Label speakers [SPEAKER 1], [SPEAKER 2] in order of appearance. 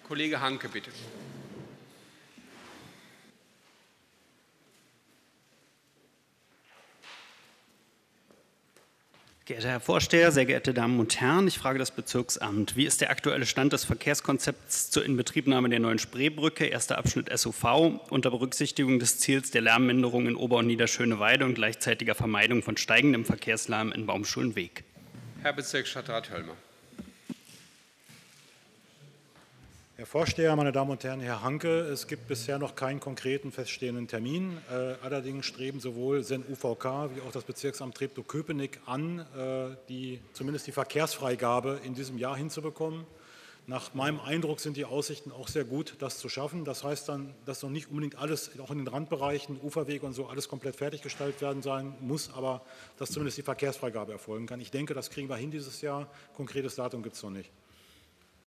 [SPEAKER 1] Kollege Hanke, bitte.
[SPEAKER 2] Geehrter Herr Vorsteher, sehr geehrte Damen und Herren, ich frage das Bezirksamt. Wie ist der aktuelle Stand des Verkehrskonzepts zur Inbetriebnahme der neuen Spreebrücke, erster Abschnitt SUV, unter Berücksichtigung des Ziels der Lärmminderung in Ober- und Niederschöneweide und gleichzeitiger Vermeidung von steigendem Verkehrslärm in Baumschulenweg?
[SPEAKER 1] Herr Bezirksstadtrat Höllmer.
[SPEAKER 3] Herr Vorsteher, meine Damen und Herren, Herr Hanke, es gibt bisher noch keinen konkreten feststehenden Termin. Allerdings streben sowohl SEN-UVK wie auch das Bezirksamt Treptow-Köpenick an, zumindest die Verkehrsfreigabe in diesem Jahr hinzubekommen. Nach meinem Eindruck sind die Aussichten auch sehr gut, das zu schaffen. Das heißt dann, dass noch nicht unbedingt alles, auch in den Randbereichen, Uferwege und so, alles komplett fertiggestellt werden sein muss, aber dass zumindest die Verkehrsfreigabe erfolgen kann. Ich denke, das kriegen wir hin dieses Jahr. Konkretes Datum gibt es noch nicht.